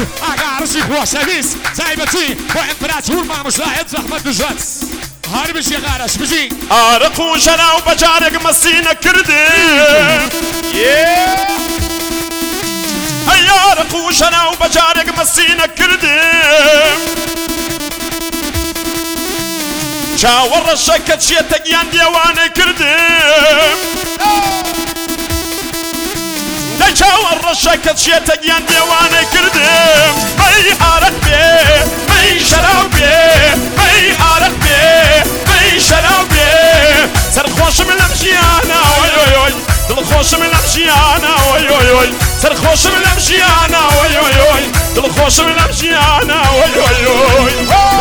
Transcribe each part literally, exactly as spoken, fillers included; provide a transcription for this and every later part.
عرسي عرسي خوشویس زایبتی با امپراتور مامۆستای زەحمەت دژەت هەر بژی غارەش بژی ئارق و ژەنا و بەجارێک مەسینە کردم ئەی ئارق و ژەنا و بەجارێک مەسینە کردم چاوەڕەشە کە چێتە گیان دیێوانەی کردم دەی چاوەڕەشە کە چێتە گیان دیێوانەی کردم بەی ئارق بێ بەی شەراو بێ بەی ئارق بێ بەی شەراو بێ سەرخۆشم لەم ژیانە ئۆی ئۆی ئۆی دڵخۆشم لەم ژیانە ئۆی ئۆی ئۆی سەرخۆشم لەم ژیانە ئۆی ئۆی ئۆی دڵخۆشم لەم ژیانە ئۆی ئۆی ئۆی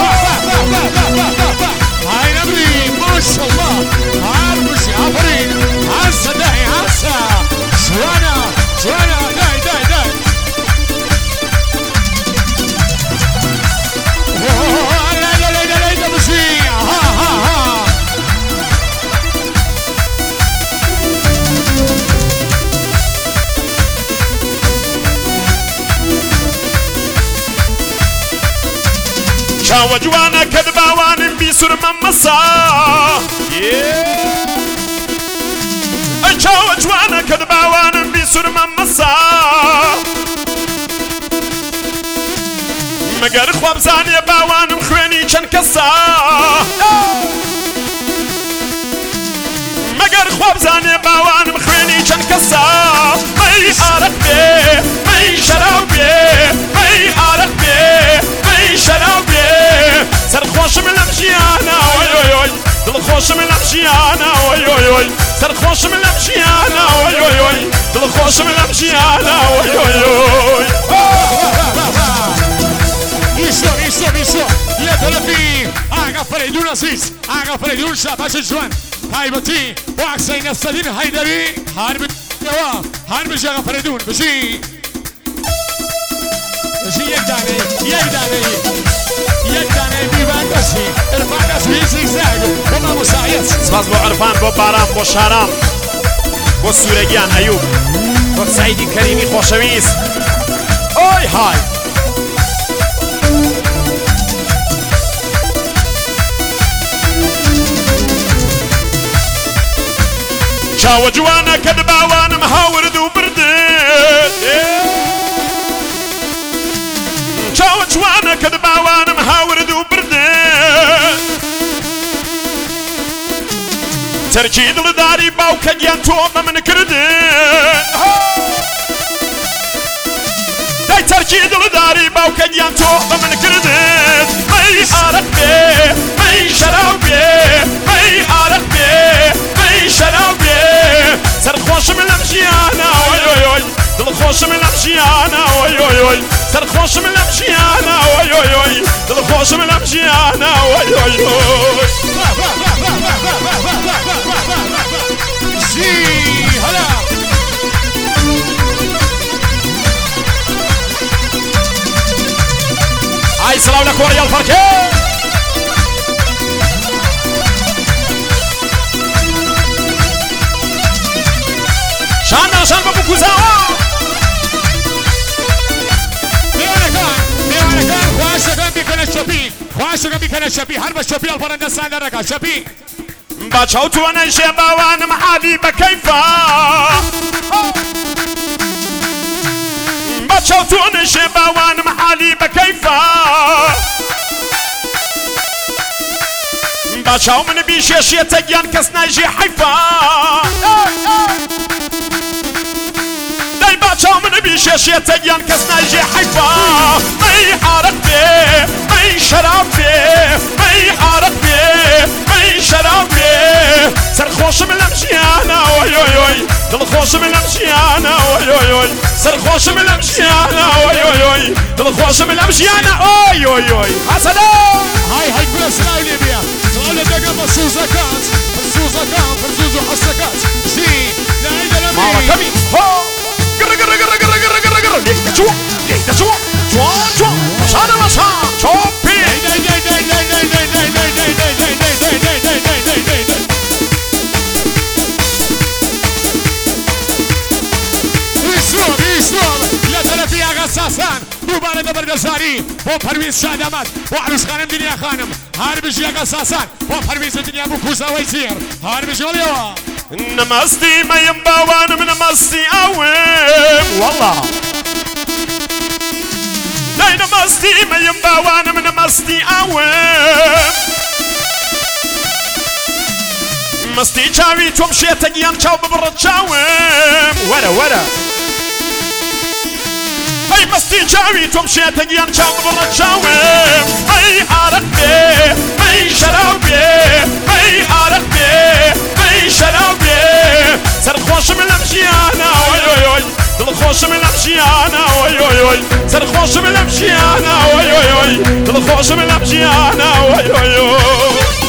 هاي نبري ما شاء الله عارفش عفرين عسى داي عسى شوانا شوانا داي داي داي لا لا لا لا لا بشي ها ها ها چاوە جوانە کە دباوانم بیسوورمە مەسا ئەی چاوە جوانە کە دباوانم بیسوورمە مەسا مەگەر خوا بزانێ باوانم خوێنی چەند کەسا مەگەر خوا بزانێ باوانم خوێنی چەند کەسا بەی ئارەق بێ بەی شەراو بێ بەی ئارەق بێ بەی شەراو بێ سەرخۆشم لەم ژیانە ئۆی ئۆی ئۆی دڵخۆشم لەم ژیانە ئۆی ئۆی ئۆی سەرخۆشم لەم ژیانە ئۆی ئۆی ئۆی دڵخۆشم لەم ژیانە ئۆی ئۆی ئۆی ایشتو ایشتو ایشتو یه طرفی آقا فریدون عزیز آقا فریدون شباش جوان تایبەتی بۆ عەکسەی نەسەدین هەیدەری هەر بێەوە هەر بژی آقا فریدون بژی بژی یەک دانەی یەک دانەی یەک دانەی بیبان دەستی عرفان دەستی زیگزاگ بۆ مامۆستایەت سپاس بۆ عرفان بۆ باران بۆ شارام بۆ سوورەگیان ئەیوب بۆ سەیدی کەریمی خۆشەویست ئۆی های چاوە جوانە کە دباوانم هاورد و بردت چاوە جوانە کە دباوانم هاورد و بردت تەرکی دڵداری باوکە گیان تۆ بە من کردت دەی تەرکی دڵداری باوکە گیان تۆ بە من کردت بەی ئارەق بێ بەی شەراو بێ بەی ئارەق بێ بەی شەراو بێ سەرخۆشم لەم ژیانە ئۆی ئۆی ئۆی دڵخۆشم لەم ژیانە ئۆی ئۆی ئۆی سەرخۆشم لەم ژیانە ئۆی ئۆی ئۆی دڵخۆشم لەم ژیانە ئۆی ئۆی ئۆی ژی هەلا ئای سڵاو لە کۆڕیەڵ فەرکێ شان ناشان بە بکوزاوە میوانەکان میوانەکان خواشەکان بیکەنە شەپی خواشەکان بیکەنە شەپی هەر بە شەپی هەڵپەڕەندە سادەڕەکە شەپی بە چاو تۆنە ژێ باوانم عالی بە کەیفا بە چاو تۆنە ژێ باوانم عالی بە کەیفا بە چاو من بیشێشێتە گیان کەس نایژێ حەیفا چاو من بیشێشێتە گیان کەس نایژێ حەیفا بەی ئارەق بێ بەی شەراب بێ بەی ئارەق بێ بەی شەراب بێ سەرخۆشم لەم ژیانە ئۆی ئۆی ئۆی دڵخۆشم لەم ژیانە ئۆی ئۆی ئۆی سەرخۆشم لەم ژیانە ئۆی ئۆی ئۆی دڵخۆشم لەم ژیانە ئۆی ئۆی ئۆی حەسەنە هاي هاي كل سلاوي ليبيا سؤال دقة مصوصكات مصوصكات فرزوز وحسكات زي لا عيد الأمين ماما كمي هو قرر قرر قرر قرر قرر قرر قرر ليك تشوى ليك تشوى شوى شوى مشان مشان شوبي داي داي داي داي داي داي داي داي داي داي داي داي داي داي داي داي داي داي داي يسوع يسوع لا ترى فيها غساسان مبارك هذا برقصاري بو پرویز شاد آمد بو عروس خانم دنیا خانم هر بجی قصاصان بو پرویز دنیا بو کوزا ویسیر هر بجی ولیوا نمستي ما ينباوان من نمستي اوم والله لا نمستي ما ينباوان من نمستي اوم مستي چاوي توم شيتگيان چاو ببرد چاوم ورا ورا هاي مستي چاوي توم شيتگيان چاو ببرد چاوم هاي عرق بي هاي شراب بي هاي عرق بي هاي شراب بي سرخوش من الامشيانا وي وي وي دلخوش من الامشيانا وي وي وي سرخوش من الامشيانا وي وي وي دلخوش من الامشيانا وي وي وي